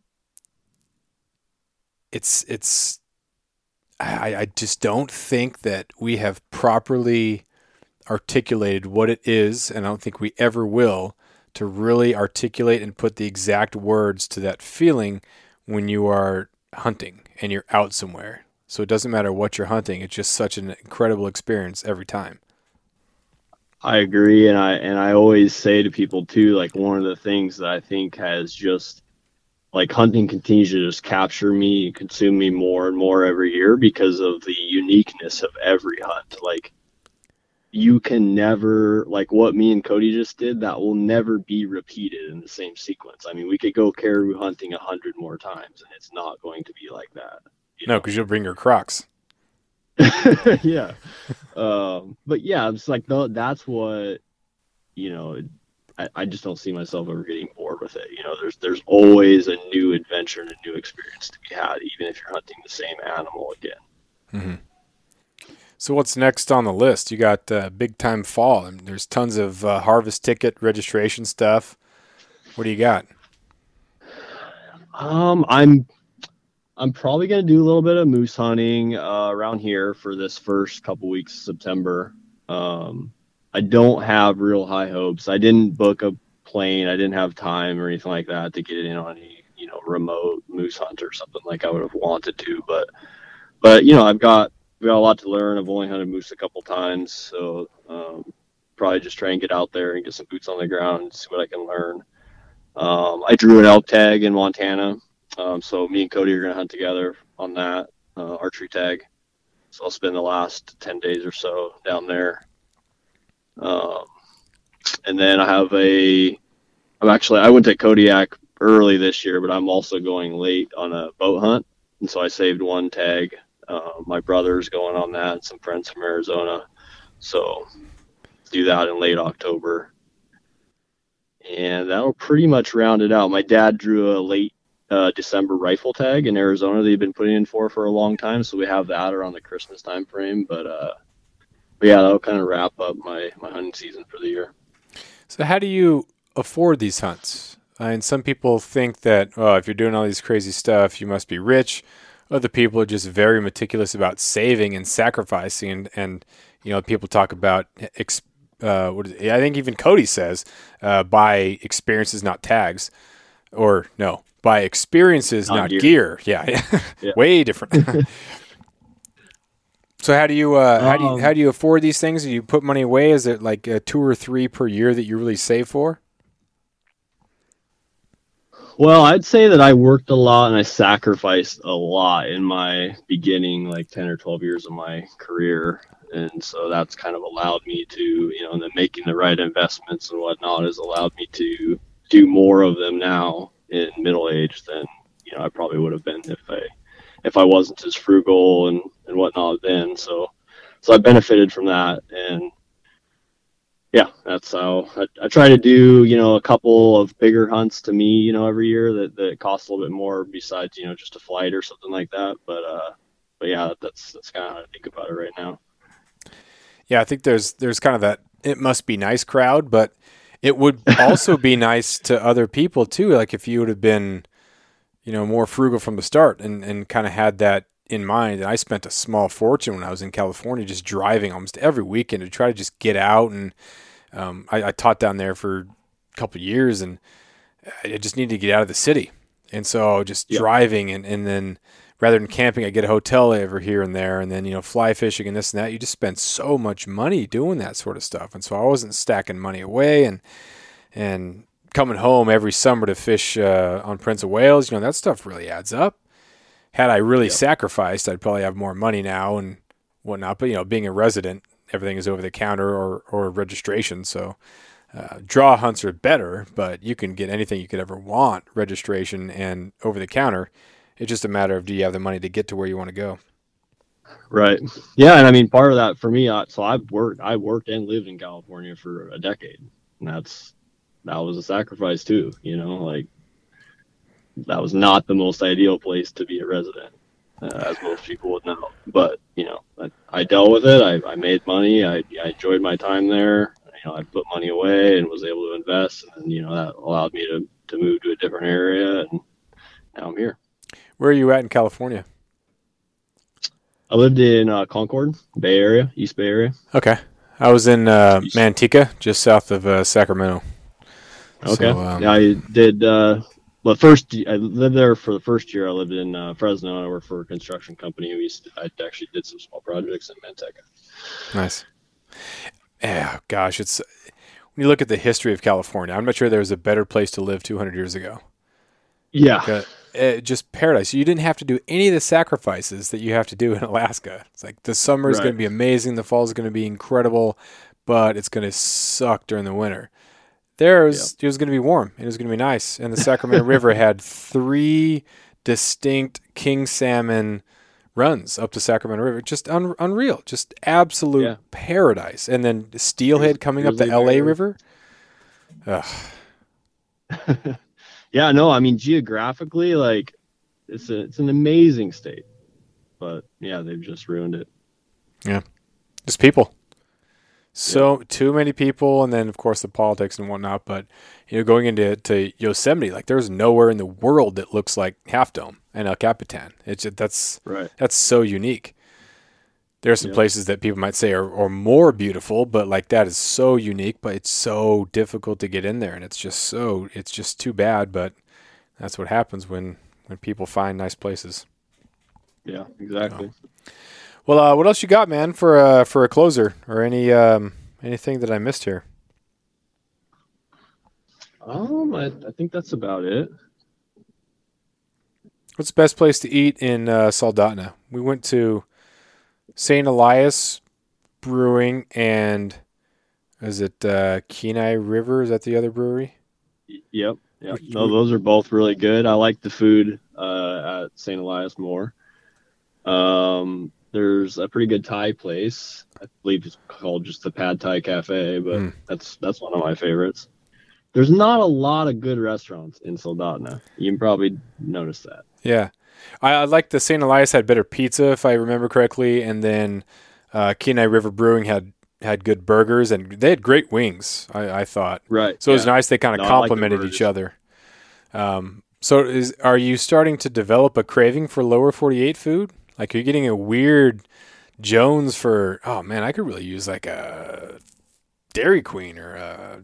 it's it's I, I just don't think that we have properly articulated what it is, and I don't think we ever will, to really articulate and put the exact words to that feeling when you are hunting and you're out somewhere. So it doesn't matter what you're hunting. It's just such an incredible experience every time. I agree. And I, and I always say to people too, like, one of the things that I think has just, like, hunting continues to just capture me, consume me more and more every year because of the uniqueness of every hunt. Like, you can never, like what me and Cody just did, that will never be repeated in the same sequence. I mean, we could go caribou hunting a hundred more times and it's not going to be like that. No, because you'll bring your Crocs. Yeah. um, but yeah, it's like, the, that's what, you know, I, I just don't see myself ever getting bored with it. You know, there's, there's always a new adventure and a new experience to be had, even if you're hunting the same animal again. Mm-hmm. So what's next on the list? You got uh, big time fall. I mean, there's tons of uh, harvest ticket registration stuff. What do you got? Um, I'm, I'm probably going to do a little bit of moose hunting uh, around here for this first couple weeks of September. Um, I don't have real high hopes. I didn't book a plane. I didn't have time or anything like that to get in on any, you know, remote moose hunt or something like I would have wanted to. But, but you know, I've got, we got a lot to learn. I've only hunted moose a couple times, so um, probably just try and get out there and get some boots on the ground and see what I can learn. Um, I drew an elk tag in Montana. Um, so me and Cody are going to hunt together on that uh, archery tag. So I'll spend the last ten days or so down there. Um, and then I have a, I'm actually, I went to Kodiak early this year, but I'm also going late on a boat hunt. And so I saved one tag. Uh, my brother's going on that and some friends from Arizona. So do that in late October. And that'll pretty much round it out. My dad drew a late uh, December rifle tag in Arizona that he'd been putting in for for a long time. So we have that around the Christmas time frame. But, uh, but yeah, that'll kind of wrap up my, my hunting season for the year. So how do you afford these hunts? I mean, some people think that, oh, if you're doing all these crazy stuff, you must be rich. Other people are just very meticulous about saving and sacrificing. And, and you know, people talk about, uh, what is it? I think even Cody says, uh, buy experiences, not tags. Or, no, buy experiences, not, not gear. gear. Yeah, yeah. Way different. So how do you uh, how do you, how do you afford these things? Do you put money away? Is it like uh, two or three per year that you really save for? Well, I'd say that I worked a lot and I sacrificed a lot in my beginning, like ten or twelve years of my career. And so that's kind of allowed me to, you know, and then making the right investments and whatnot has allowed me to do more of them now in middle age than, you know, I probably would have been if I, if I wasn't as frugal and, and whatnot then. So, so I benefited from that. And yeah, that's how I, I try to do, you know, a couple of bigger hunts to me, you know, every year that, that cost a little bit more besides, you know, just a flight or something like that. But, uh, but yeah, that's, that's kind of how I think about it right now. Yeah. I think there's, there's kind of that, it must be nice crowd, but it would also be nice to other people too. Like if you would have been, you know, more frugal from the start and, and kind of had that in mind. And I spent a small fortune when I was in California, just driving almost every weekend to try to just get out. And um, I, I taught down there for a couple of years and I just needed to get out of the city. And so just yep. driving and, and then rather than camping, I get a hotel over here and there and then, you know, fly fishing and this and that. You just spend so much money doing that sort of stuff. And so I wasn't stacking money away and, and coming home every summer to fish uh, on Prince of Wales, you know, that stuff really adds up. Had I really yep. sacrificed, I'd probably have more money now and whatnot. But, you know, being a resident, everything is over the counter or, or registration. So uh, draw hunts are better, but you can get anything you could ever want, registration and over the counter. It's just a matter of do you have the money to get to where you want to go. Right. Yeah. And I mean, part of that for me, uh, so I've worked, I worked and lived in California for a decade. And that's, that was a sacrifice too, you know, like that was not the most ideal place to be a resident, uh, as most people would know. But, you know, I, I dealt with it. I, I made money. I, I enjoyed my time there. You know, I put money away and was able to invest. And, you know, that allowed me to, to move to a different area. And now I'm here. Where are you at in California? I lived in uh, Concord, Bay Area, East Bay Area. Okay. I was in uh, Manteca, just south of uh, Sacramento. Okay. So, um, yeah, I did. Uh, well, first I lived there for the first year. I lived in uh, Fresno. And I worked for a construction company. We used to, I actually did some small projects in Manteca. Nice. Yeah, gosh, it's when you look at the history of California, I'm not sure there was a better place to live two hundred years ago. Yeah. Like, uh, it, just paradise. You didn't have to do any of the sacrifices that you have to do in Alaska. It's like the summer is right. going to be amazing. The fall is going to be incredible, but it's going to suck during the winter. There was, yep. it was going to be warm. It was going to be nice. And the Sacramento River had three distinct king salmon runs up the Sacramento River. Just un- unreal. Just absolute yeah. paradise. And then Steelhead coming up the L A River. Ugh. Yeah, no, I mean, geographically, like, it's a, it's an amazing state. But, yeah, they've just ruined it. Yeah. Just people. So, yeah. too many people, and then, of course, the politics and whatnot. But, you know, going into to Yosemite, like, there's nowhere in the world that looks like Half Dome and El Capitan. It's just, that's right. that's so unique. There are some yeah. places that people might say are, are more beautiful, but like that is so unique, but it's so difficult to get in there. And it's just so, it's just too bad, but that's what happens when, when people find nice places. Yeah, exactly. So. Well, uh, what else you got, man, for uh, for a closer or any um, anything that I missed here? Um, I, I think that's about it. What's the best place to eat in uh, Soldotna? We went to Saint Elias Brewing and is it uh, Kenai River? Is that the other brewery? Yep. Yeah, no, those are both really good. I like the food uh, at Saint Elias more. Um, there's a pretty good Thai place. I believe it's called just the Pad Thai Cafe, but mm. that's that's one of my favorites. There's not a lot of good restaurants in Soldotna. You can probably notice that. Yeah. I, I like the Saint Elias had better pizza, if I remember correctly, and then uh, Kenai River Brewing had had good burgers, and they had great wings, I, I thought. Right. So it was yeah. nice they kind of no, complemented like each other. Um, so is are you starting to develop a craving for lower forty-eight food? Like, you're getting a weird Jones for, oh, man, I could really use like a Dairy Queen or a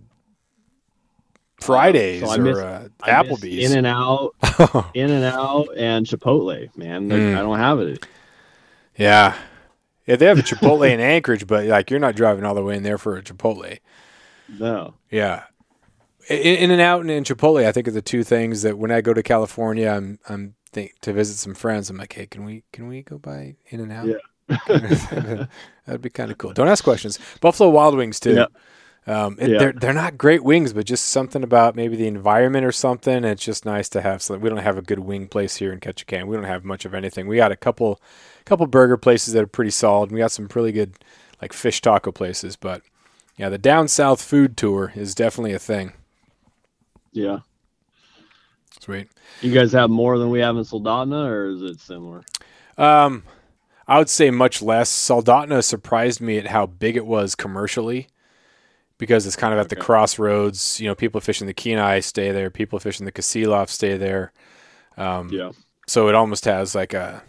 Fridays uh, so miss, or a Applebee's. In-N-Out, In-N-Out and Chipotle, man. Like, mm. I don't have it. Yeah. Yeah, they have a Chipotle in Anchorage, but like you're not driving all the way in there for a Chipotle. No. Yeah. In-N-Out and, and Chipotle, I think, are the two things that when I go to California, I'm I'm think to visit some friends. I'm like, hey, can we can we go by In-N-Out? Yeah. That'd be kind of cool. Don't ask questions. Buffalo Wild Wings too. Yeah. Um, it, yeah. they're they're not great wings, but just something about maybe the environment or something. It's just nice to have. So we don't have a good wing place here in Ketchikan. We don't have much of anything. We got a couple, couple burger places that are pretty solid. We got some really good like fish taco places, but yeah, the down south food tour is definitely a thing. Yeah. Sweet. You guys have more than we have in Soldotna, or is it similar? Um, I would say much less. Soldotna surprised me at how big it was commercially. Because it's kind of at okay. the crossroads, you know, people fishing the Kenai stay there, people fishing the Kasilov stay there. Um, yeah. So it almost has like a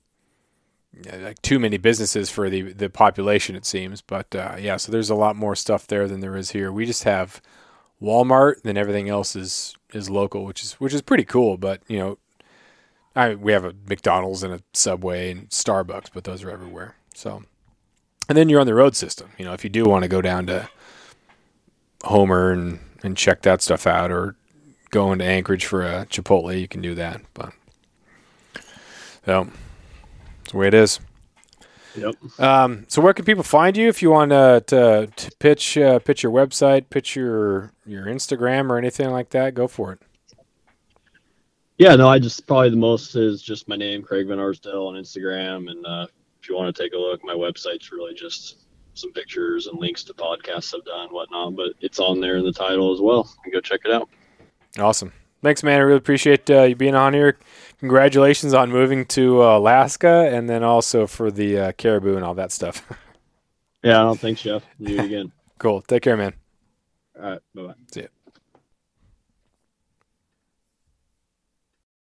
like too many businesses for the, the population, it seems. But uh, yeah, so there's a lot more stuff there than there is here. We just have Walmart, then everything else is is local, which is which is pretty cool. But you know, I we have a McDonald's and a Subway and Starbucks, but those are everywhere. So, and then you're on the road system. You know, if you do want to go down to Homer and, and check that stuff out, or go into Anchorage for a Chipotle, you can do that. But so that's the way it is. Yep. Um, so where can people find you if you want uh, to to pitch uh, pitch your website, pitch your your Instagram or anything like that? Go for it. Yeah, no, I just probably the most is just my name, Craig Van Arsdale, on Instagram, and uh, if you want to take a look, my website's really just some pictures and links to podcasts I've done and whatnot, but it's on there in the title as well. You can go check it out. Awesome. Thanks, man. I really appreciate uh, you being on here. Congratulations on moving to uh, Alaska, and then also for the uh, caribou and all that stuff. Yeah, no, thanks, Jeff. Do it again. Cool. Take care, man. All right. Bye-bye. See ya.